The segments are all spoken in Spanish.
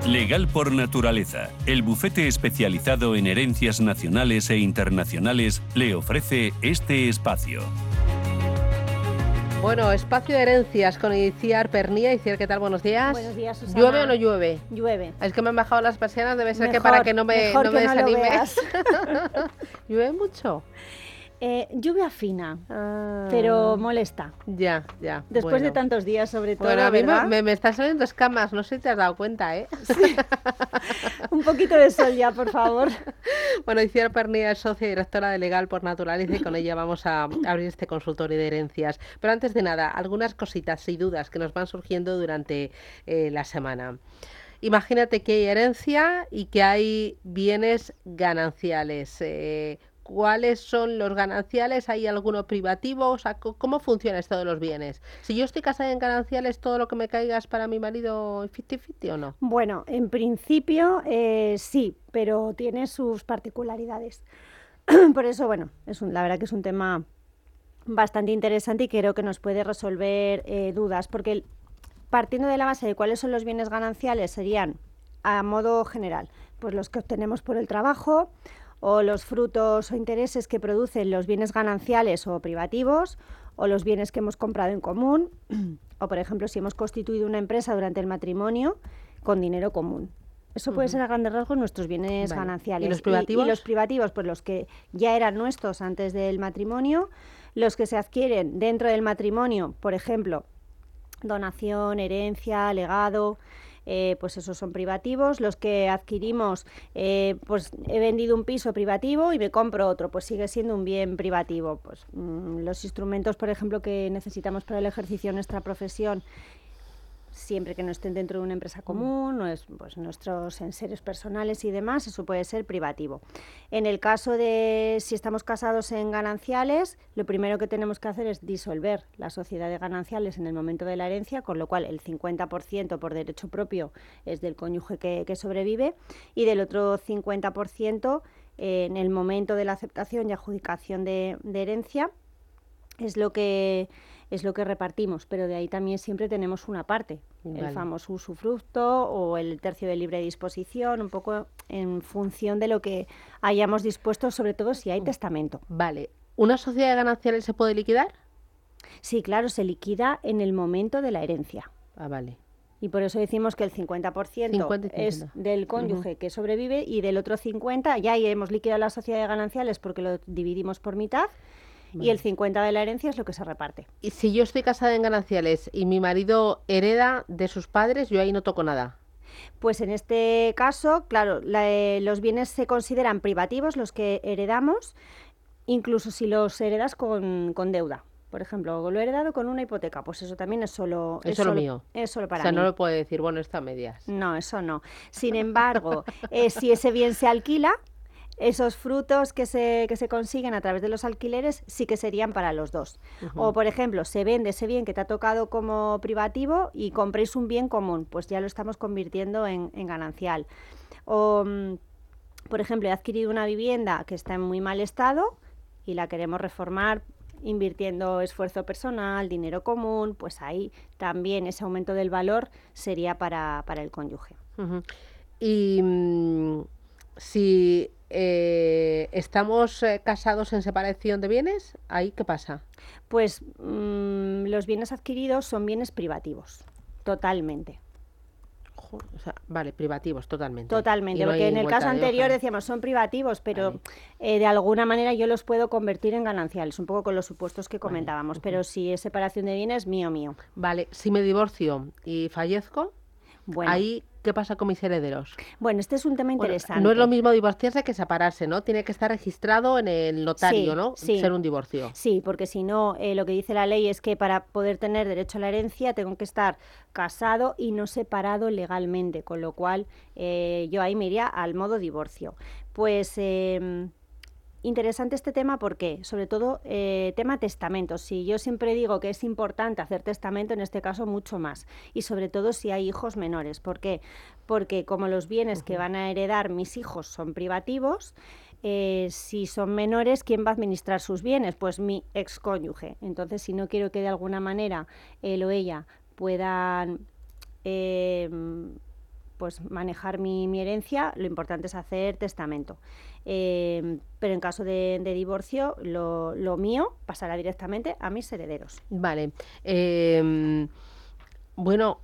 Legal por Naturaleza, el bufete especializado en herencias nacionales e internacionales, le ofrece este espacio. Bueno, espacio de herencias con Itziar Pernía. Itziar, ¿qué tal? Buenos días. Buenos días, Susana. ¿Llueve o no llueve? Llueve. Es que me han bajado las persianas, debe ser Mejor, que para que no me desanime. ¿Llueve mucho? Lluvia fina, pero molesta. Ya. Después de tantos días, sobre todo, bueno, a mí ¿verdad? me están saliendo escamas, no sé si te has dado cuenta, ¿eh? Sí. Un poquito de sol ya, por favor. Bueno, Itziar Pernía es socia y directora de Legal por Naturaleza y con ella vamos a abrir este consultorio de herencias. Pero antes de nada, algunas cositas y dudas que nos van surgiendo durante la semana. Imagínate que hay herencia y que hay bienes gananciales. ¿Cuáles son los gananciales? ¿Hay alguno privativo? O sea, ¿cómo funciona esto de los bienes? Si yo estoy casada en gananciales, ¿todo lo que me caiga es para mi marido 50-50 o no? Bueno, en principio sí, pero tiene sus particularidades. Por eso, bueno, la verdad que es un tema bastante interesante y creo que nos puede resolver dudas, porque partiendo de la base de cuáles son los bienes gananciales serían, a modo general, pues los que obtenemos por el trabajo, o los frutos o intereses que producen los bienes gananciales o privativos, o los bienes que hemos comprado en común, o por ejemplo si hemos constituido una empresa durante el matrimonio con dinero común. Eso puede ser a grandes rasgos nuestros bienes gananciales. ¿Y los privativos? Y los privativos, pues los que ya eran nuestros antes del matrimonio, los que se adquieren dentro del matrimonio, por ejemplo, donación, herencia, legado, pues esos son privativos. Los que adquirimos, pues he vendido un piso privativo y me compro otro, pues sigue siendo un bien privativo. Pues los instrumentos, por ejemplo, que necesitamos para el ejercicio de nuestra profesión, siempre que no estén dentro de una empresa común, pues nuestros enseres personales y demás, eso puede ser privativo. En el caso de si estamos casados en gananciales, lo primero que tenemos que hacer es disolver la sociedad de gananciales en el momento de la herencia, con lo cual el 50% por derecho propio es del cónyuge que sobrevive y del otro 50% en el momento de la aceptación y adjudicación de herencia es lo que repartimos, pero de ahí también siempre tenemos una parte, el famoso usufructo o el tercio de libre disposición, un poco en función de lo que hayamos dispuesto, sobre todo si hay testamento. Vale. ¿Una sociedad de gananciales se puede liquidar? Sí, claro, se liquida en el momento de la herencia. Ah, vale. Y por eso decimos que el 50% es del cónyuge que sobrevive y del otro 50% ya hemos liquidado la sociedad de gananciales porque lo dividimos por mitad. Vale. Y el 50% de la herencia es lo que se reparte. Y si yo estoy casada en gananciales y mi marido hereda de sus padres, yo ahí no toco nada. Pues en este caso, claro, los bienes se consideran privativos, los que heredamos, incluso si los heredas con deuda. Por ejemplo, lo he heredado con una hipoteca, pues eso también es solo mío. Es solo para mí. O sea, no lo puede decir, bueno, está a medias. No, eso no. Sin embargo, si ese bien se alquila, esos frutos que se consiguen a través de los alquileres sí que serían para los dos. O, por ejemplo, se vende ese bien que te ha tocado como privativo y compréis un bien común, pues ya lo estamos convirtiendo en ganancial. O, por ejemplo, he adquirido una vivienda que está en muy mal estado y la queremos reformar invirtiendo esfuerzo personal, dinero común, pues ahí también ese aumento del valor sería para el cónyuge. Y si estamos casados en separación de bienes, ¿ahí qué pasa? Pues los bienes adquiridos son bienes privativos, totalmente. O sea, vale, privativos, totalmente. Totalmente, porque en el caso anterior decíamos son privativos, pero de alguna manera yo los puedo convertir en gananciales, un poco con los supuestos que comentábamos, pero si es separación de bienes, mío. Vale, si me divorcio y fallezco, ahí, ¿qué pasa con mis herederos? Bueno, este es un tema interesante. No es lo mismo divorciarse que separarse, ¿no? Tiene que estar registrado en el notario, sí, ¿no? Sí. Ser un divorcio. Sí, porque si no, lo que dice la ley es que para poder tener derecho a la herencia tengo que estar casado y no separado legalmente, con lo cual yo ahí me iría al modo divorcio. Pues interesante este tema porque, sobre todo, tema testamentos. Si yo siempre digo que es importante hacer testamento, en este caso mucho más. Y sobre todo si hay hijos menores. ¿Por qué? Porque como los bienes que van a heredar mis hijos son privativos, si son menores, ¿quién va a administrar sus bienes? Pues mi excónyuge. Entonces, si no quiero que de alguna manera él o ella puedan pues manejar mi herencia, lo importante es hacer testamento. Pero en caso de divorcio, lo mío pasará directamente a mis herederos. Vale. Bueno,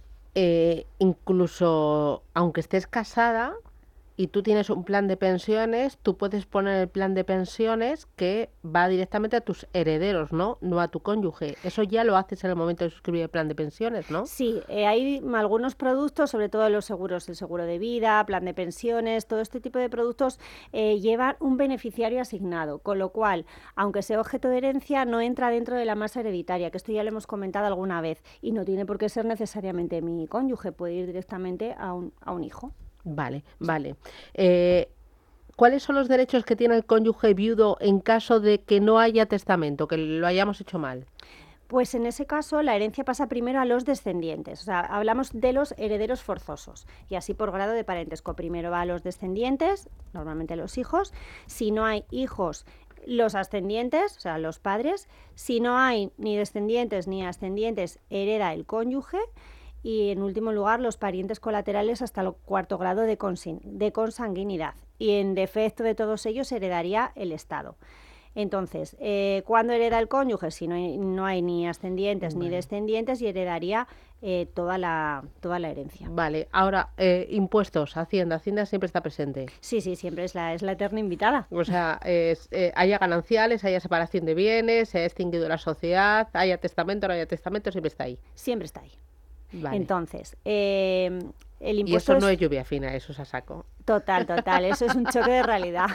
incluso aunque estés casada y tú tienes un plan de pensiones, tú puedes poner el plan de pensiones que va directamente a tus herederos, ¿no? No a tu cónyuge. Eso ya lo haces en el momento de suscribir el plan de pensiones, ¿no? Sí, hay algunos productos, sobre todo los seguros, el seguro de vida, plan de pensiones, todo este tipo de productos llevan un beneficiario asignado, con lo cual, aunque sea objeto de herencia, no entra dentro de la masa hereditaria, que esto ya lo hemos comentado alguna vez, y no tiene por qué ser necesariamente mi cónyuge, puede ir directamente a un hijo. Vale, vale. ¿Cuáles son los derechos que tiene el cónyuge viudo en caso de que no haya testamento, que lo hayamos hecho mal? Pues en ese caso la herencia pasa primero a los descendientes, o sea, hablamos de los herederos forzosos y así por grado de parentesco. Primero va a los descendientes, normalmente los hijos. Si no hay hijos, los ascendientes, o sea, los padres. Si no hay ni descendientes ni ascendientes, hereda el cónyuge. Y en último lugar, los parientes colaterales hasta el cuarto grado de consanguinidad. Y en defecto de todos ellos heredaría el Estado. Entonces, ¿cuándo hereda el cónyuge? Si no hay ni ascendientes ni descendientes, y heredaría toda la herencia. Vale, ahora, impuestos, Hacienda siempre está presente. Sí, siempre es la eterna invitada. O sea, haya gananciales, haya separación de bienes, se ha extinguido la sociedad, haya testamento, no haya testamento, siempre está ahí. Siempre está ahí. Vale. Entonces, el impuesto... Y eso no es lluvia fina, eso es a saco. Total, eso es un choque de realidad.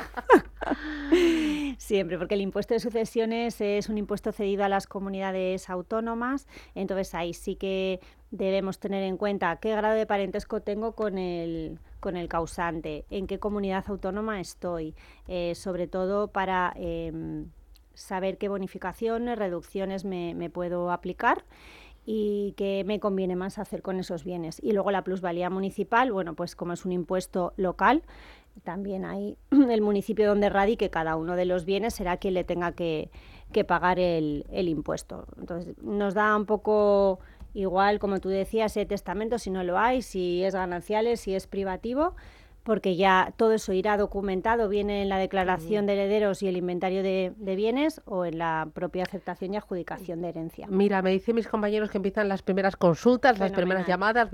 Siempre, porque el impuesto de sucesiones es un impuesto cedido a las comunidades autónomas, entonces ahí sí que debemos tener en cuenta qué grado de parentesco tengo con el causante, en qué comunidad autónoma estoy, sobre todo para saber qué bonificaciones, reducciones me puedo aplicar y qué me conviene más hacer con esos bienes. Y luego la plusvalía municipal, bueno, pues como es un impuesto local, también hay el municipio donde radique cada uno de los bienes será quien le tenga que pagar el impuesto. Entonces nos da un poco igual, como tú decías, testamento si no lo hay, si es gananciales, si es privativo, porque ya todo eso irá documentado, viene en la declaración de herederos y el inventario de bienes o en la propia aceptación y adjudicación de herencia. Mira, me dicen mis compañeros que empiezan las primeras consultas, las primeras llamadas,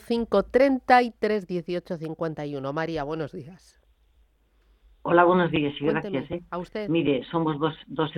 915331851. María, buenos días. Hola, buenos días y Cuénteme, gracias. ¿a usted? Mire, somos dos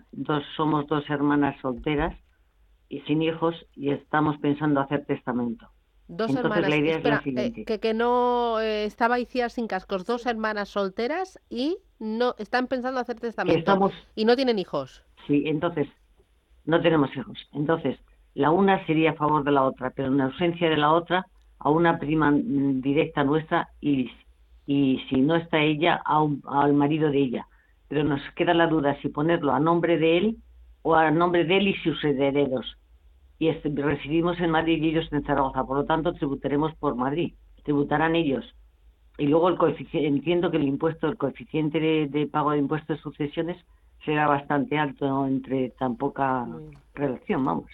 hermanas solteras y sin hijos y estamos pensando hacer testamento. Dos Entonces, hermanas, la idea espera, es la siguiente. que no estaba Icíar sin cascos, dos hermanas solteras y no están pensando hacer testamento y no tienen hijos. Sí, entonces no tenemos hijos. Entonces, la una sería a favor de la otra, pero en ausencia de la otra, a una prima directa nuestra y si no está ella, al marido de ella. Pero nos queda la duda si ponerlo a nombre de él o a nombre de él y sus herederos. Y residimos en Madrid y ellos en Zaragoza, por lo tanto tributaremos por Madrid, tributarán ellos. Y luego el coeficiente, entiendo que el coeficiente de pago de impuestos de sucesiones será bastante alto, ¿no? Entre tan poca relación, vamos.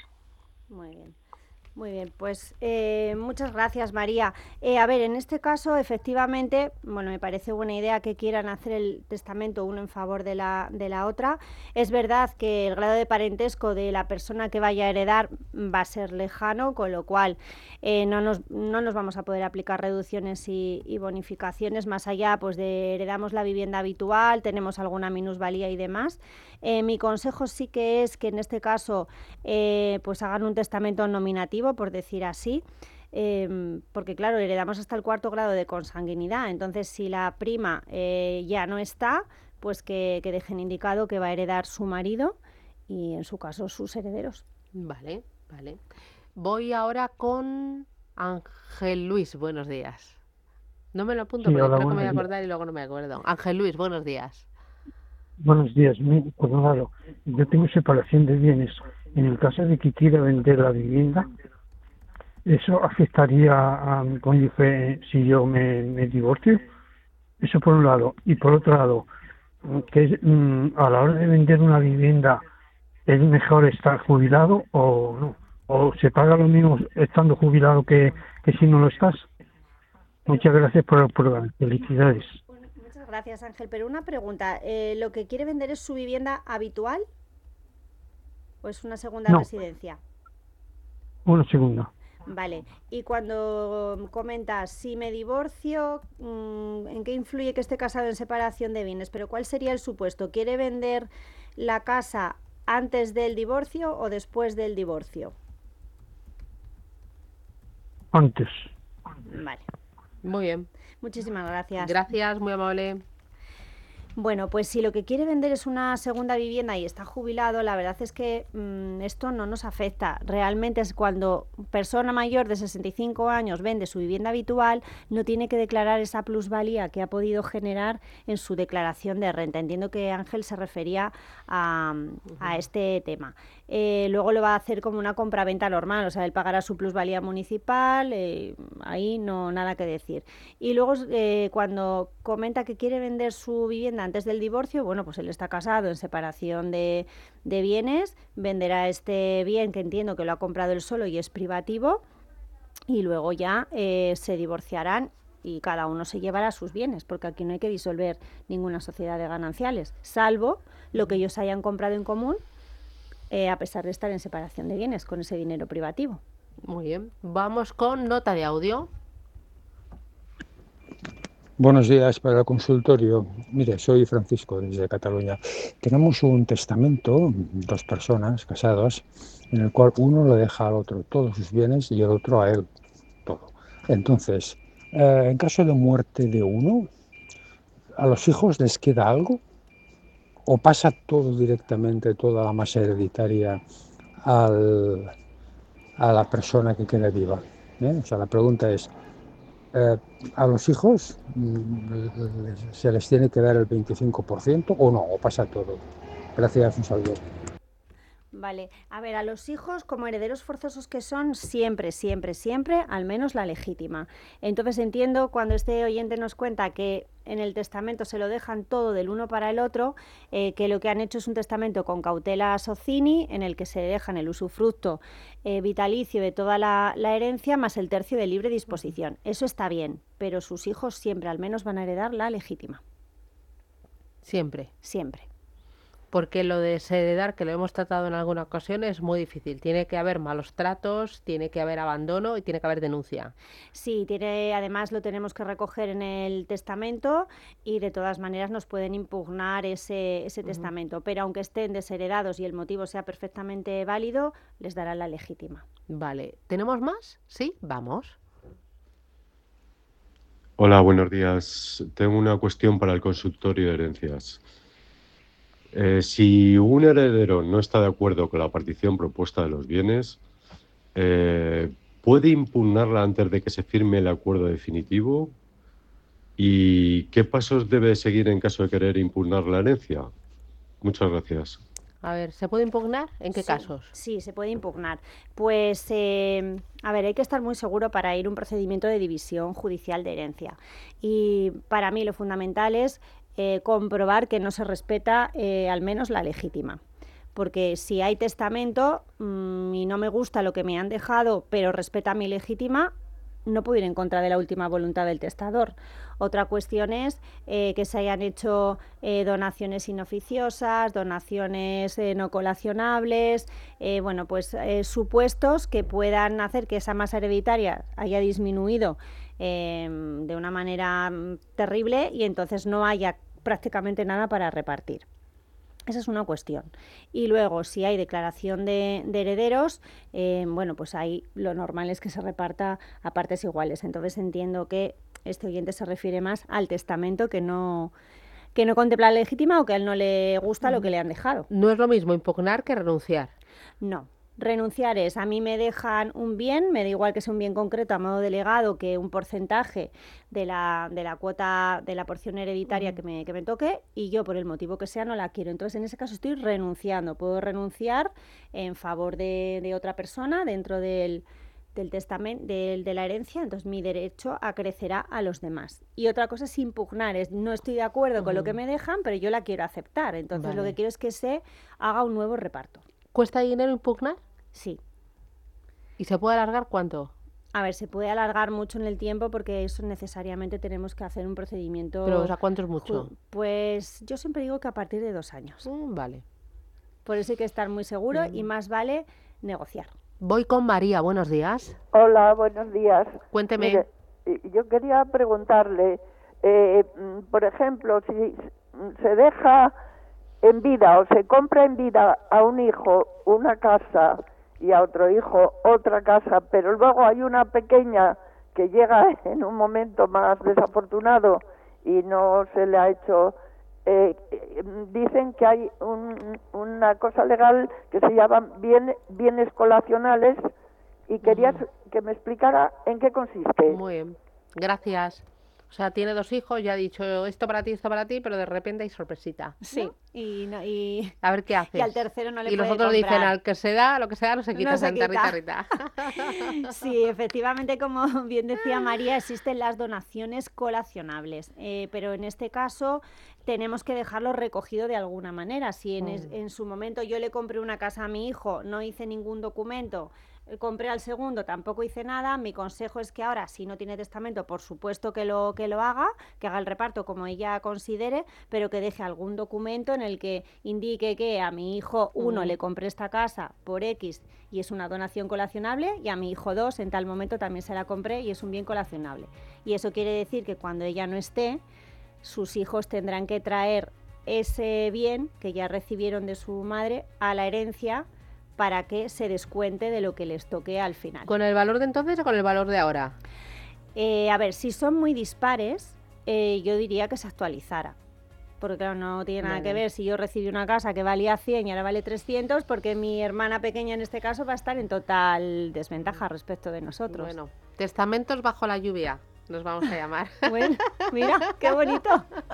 Muy bien, pues muchas gracias, María. A ver, en este caso, efectivamente, bueno, me parece buena idea que quieran hacer el testamento uno en favor de la otra. Es verdad que el grado de parentesco de la persona que vaya a heredar va a ser lejano, con lo cual no nos vamos a poder aplicar reducciones y bonificaciones más allá pues de heredamos la vivienda habitual, tenemos alguna minusvalía y demás. Mi consejo sí que es que en este caso pues hagan un testamento nominativo, por decir así, porque claro, heredamos hasta el cuarto grado de consanguinidad, entonces si la prima ya no está, pues que dejen indicado que va a heredar su marido y en su caso sus herederos. Vale. Voy ahora con Ángel Luis, buenos días. No me lo apunto porque creo que me voy a acordar y luego no me acuerdo. Ángel Luis, buenos días. Buenos días, por un lado, yo tengo separación de bienes. En el caso de que quiera vender la vivienda, ¿eso afectaría a mi cónyuge si yo me divorcio? Eso por un lado. Y por otro lado, que a la hora de vender una vivienda, ¿es mejor estar jubilado o no? ¿O se paga lo mismo estando jubilado que si no lo estás? Muchas gracias por el programa. Felicidades. Muchas gracias, Ángel. Pero una pregunta, ¿lo que quiere vender es su vivienda habitual o es una segunda No, residencia? una segunda. Vale, y cuando comentas si me divorcio, ¿en qué influye que esté casado en separación de bienes? Pero ¿cuál sería el supuesto? ¿Quiere vender la casa antes del divorcio o después del divorcio? Antes. Vale, Muy bien. muchísimas gracias. Gracias, muy amable. Bueno, pues si lo que quiere vender es una segunda vivienda y está jubilado, la verdad es que esto no nos afecta. Realmente es cuando persona mayor de 65 años vende su vivienda habitual, no tiene que declarar esa plusvalía que ha podido generar en su declaración de renta. Entiendo que Ángel se refería a este tema. Luego lo va a hacer como una compraventa normal, o sea, él pagará su plusvalía municipal, ahí no nada que decir. Y luego cuando comenta que quiere vender su vivienda antes del divorcio, bueno, pues él está casado en separación de bienes, venderá este bien que entiendo que lo ha comprado él solo y es privativo, y luego ya se divorciarán y cada uno se llevará sus bienes, porque aquí no hay que disolver ninguna sociedad de gananciales, salvo lo que ellos hayan comprado en común, a pesar de estar en separación de bienes con ese dinero privativo. Muy bien. Vamos con nota de audio. Buenos días para el consultorio. Mire, soy Francisco desde Cataluña. Tenemos un testamento, dos personas casadas, en el cual uno le deja al otro todos sus bienes y el otro a él todo. Entonces, en caso de muerte de uno, ¿a los hijos les queda algo? ¿O pasa todo directamente, toda la masa hereditaria a la persona que queda viva? O sea, la pregunta es, ¿a los hijos se les tiene que dar el 25% o no? ¿O pasa todo? Gracias, un saludo. Vale, a ver, a los hijos como herederos forzosos que son, siempre, al menos la legítima. Entonces entiendo cuando este oyente nos cuenta que en el testamento se lo dejan todo del uno para el otro, que lo que han hecho es un testamento con cautela socini, en el que se dejan el usufructo vitalicio de toda la herencia, más el tercio de libre disposición. Eso está bien, pero sus hijos siempre al menos van a heredar la legítima. Siempre. Siempre. Porque lo de desheredar, que lo hemos tratado en alguna ocasión, es muy difícil. Tiene que haber malos tratos, tiene que haber abandono y tiene que haber denuncia. Sí, además lo tenemos que recoger en el testamento y de todas maneras nos pueden impugnar ese testamento. Pero aunque estén desheredados y el motivo sea perfectamente válido, les darán la legítima. Vale. ¿Tenemos más? Sí, vamos. Hola, buenos días. Tengo una cuestión para el consultorio de herencias. Si un heredero no está de acuerdo con la partición propuesta de los bienes, ¿puede impugnarla antes de que se firme el acuerdo definitivo? ¿Y qué pasos debe seguir en caso de querer impugnar la herencia? Muchas gracias. A ver, ¿se puede impugnar? ¿En qué casos? Sí, se puede impugnar. Pues, a ver, hay que estar muy seguro para ir a un procedimiento de división judicial de herencia. Y para mí lo fundamental es comprobar que no se respeta al menos la legítima. Porque si hay testamento y no me gusta lo que me han dejado, pero respeta mi legítima, no puedo ir en contra de la última voluntad del testador. Otra cuestión es que se hayan hecho donaciones inoficiosas, donaciones no colacionables, supuestos que puedan hacer que esa masa hereditaria haya disminuido de una manera terrible y entonces no haya prácticamente nada para repartir. Esa es una cuestión. Y luego, si hay declaración de herederos, pues ahí lo normal es que se reparta a partes iguales. Entonces entiendo que este oyente se refiere más al testamento que no contempla la legítima o que a él no le gusta lo que le han dejado. No es lo mismo impugnar que renunciar. No. Renunciar es, a mí me dejan un bien, me da igual que sea un bien concreto a modo delegado que un porcentaje de la cuota, de la porción hereditaria que me toque, y yo por el motivo que sea no la quiero. Entonces en ese caso estoy renunciando, puedo renunciar en favor de otra persona dentro del testamento, de la herencia, entonces mi derecho acrecerá a los demás. Y otra cosa es impugnar, es no estoy de acuerdo con lo que me dejan, pero yo la quiero aceptar, entonces lo que quiero es que se haga un nuevo reparto. ¿Cuesta dinero impugnar? Sí. ¿Y se puede alargar cuánto? A ver, se puede alargar mucho en el tiempo porque eso necesariamente tenemos que hacer un procedimiento... ¿Pero o sea, cuánto es mucho? Pues yo siempre digo que a partir de 2 años. Vale. Por eso hay que estar muy seguro y más vale negociar. Voy con María, buenos días. Hola, buenos días. Cuénteme. Mire, yo quería preguntarle, por ejemplo, si se deja en vida o se compra en vida a un hijo una casa y a otro hijo otra casa, pero luego hay una pequeña que llega en un momento más desafortunado y no se le ha hecho... dicen que hay una cosa legal que se llama bienes colacionales y quería que me explicara en qué consiste. Muy bien, gracias. O sea, tiene 2 hijos, ya ha dicho esto para ti, pero de repente hay sorpresita. Sí, ¿no? y a ver qué haces. Y al tercero no le y puede los otros comprar. dicen, al que se da, lo que sea, no se quita, No se quita. Rita. Sí, efectivamente, como bien decía María, existen las donaciones colacionables, pero en este caso tenemos que dejarlo recogido de alguna manera. Si en su momento yo le compré una casa a mi hijo, no hice ningún documento, compré al segundo, tampoco hice nada, mi consejo es que ahora, si no tiene testamento, por supuesto que lo haga, que haga el reparto como ella considere, pero que deje algún documento en el que indique que a mi hijo 1 le compré esta casa por X y es una donación colacionable, y a mi hijo 2 en tal momento también se la compré y es un bien colacionable. Y eso quiere decir que cuando ella no esté, sus hijos tendrán que traer ese bien que ya recibieron de su madre a la herencia para que se descuente de lo que les toque al final. ¿Con el valor de entonces o con el valor de ahora? A ver, si son muy dispares, yo diría que se actualizara. Porque claro, no tiene nada que ver si yo recibí una casa que valía 100 y ahora vale 300, porque mi hermana pequeña en este caso va a estar en total desventaja respecto de nosotros. Bueno, testamentos bajo la lluvia. Nos vamos a llamar. Bueno, mira, qué bonito.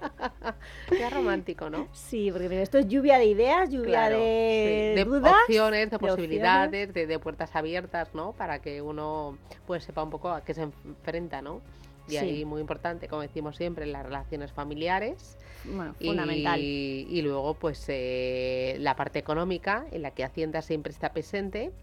Qué romántico, ¿no? Sí, porque mira, esto es lluvia de ideas, lluvia de dudas, opciones, de posibilidades, de puertas abiertas, ¿no? Para que uno pues sepa un poco a qué se enfrenta, ¿no? Y ahí muy importante, como decimos siempre, las relaciones familiares. Bueno, fundamental. Y luego pues la parte económica, en la que Hacienda siempre está presente.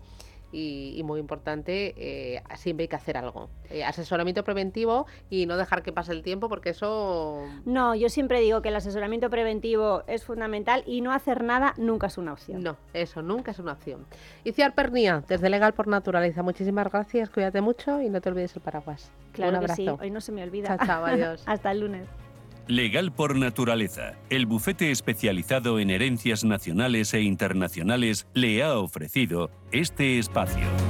Y muy importante, siempre hay que hacer algo. Asesoramiento preventivo y no dejar que pase el tiempo, porque eso... No, yo siempre digo que el asesoramiento preventivo es fundamental y no hacer nada nunca es una opción. No, eso nunca es una opción. Iciar Pernía, desde Legal por Naturaleza, muchísimas gracias, cuídate mucho y no te olvides el paraguas. Claro Un abrazo. que sí, hoy no se me olvida. Chao, chao, adiós. Hasta el lunes. Legal por Naturaleza, el bufete especializado en herencias nacionales e internacionales, le ha ofrecido este espacio.